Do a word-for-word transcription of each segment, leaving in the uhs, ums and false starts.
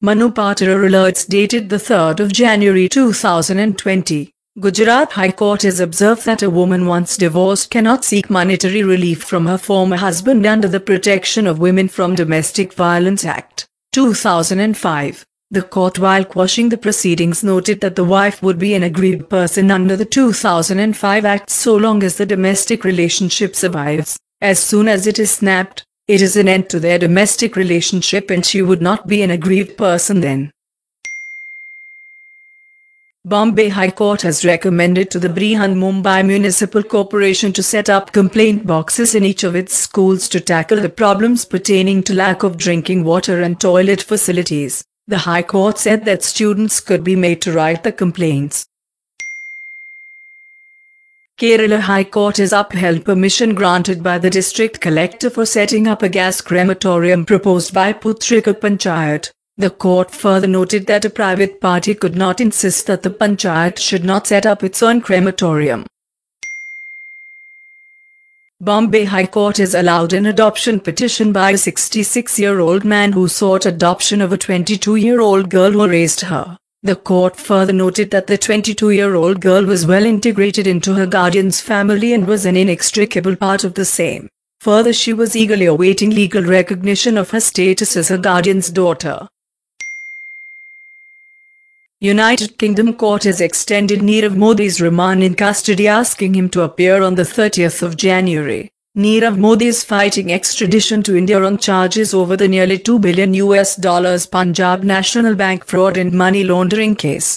Manu Patra alerts dated the third of January two thousand twenty. Gujarat High Court has observed that a woman once divorced cannot seek monetary relief from her former husband under the Protection of Women from Domestic Violence Act, two thousand five. The court, while quashing the proceedings, noted that the wife would be an aggrieved person under the two thousand five Act so long as the domestic relationship survives. As soon as it is snapped, it is an end to their domestic relationship and she would not be an aggrieved person then. Bombay High Court has recommended to the Brihan Municipal Corporation to set up complaint boxes in each of its schools to tackle the problems pertaining to lack of drinking water and toilet facilities. The High Court said that students could be made to write the complaints. Kerala High Court has upheld permission granted by the district collector for setting up a gas crematorium proposed by Putrika Panchayat. The court further noted that a private party could not insist that the Panchayat should not set up its own crematorium. Bombay High Court has allowed an adoption petition by a sixty-six-year-old man who sought adoption of a twenty-two-year-old girl who raised her. The court further noted that the twenty-two-year-old girl was well integrated into her guardian's family and was an inextricable part of the same. Further, she was eagerly awaiting legal recognition of her status as her guardian's daughter. United Kingdom Court has extended Nirav Modi's remand in custody, asking him to appear on the thirtieth of January. Nirav Modi is fighting extradition to India on charges over the nearly two billion U S dollars Punjab National Bank fraud and money laundering case.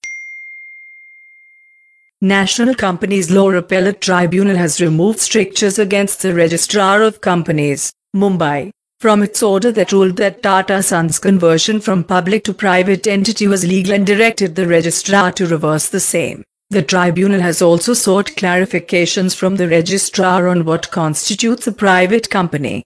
National Companies Law Appellate Tribunal has removed strictures against the Registrar of Companies, Mumbai, from its order that ruled that Tata Sons' conversion from public to private entity was legal and directed the registrar to reverse the same. The tribunal has also sought clarifications from the registrar on what constitutes a private company.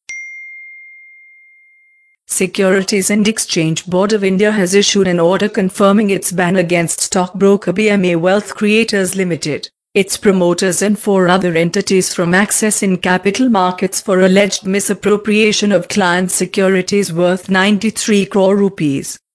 Securities and Exchange Board of India has issued an order confirming its ban against stockbroker B M A Wealth Creators Limited, its promoters and four other entities from accessing capital markets for alleged misappropriation of client securities worth ninety-three crore rupees.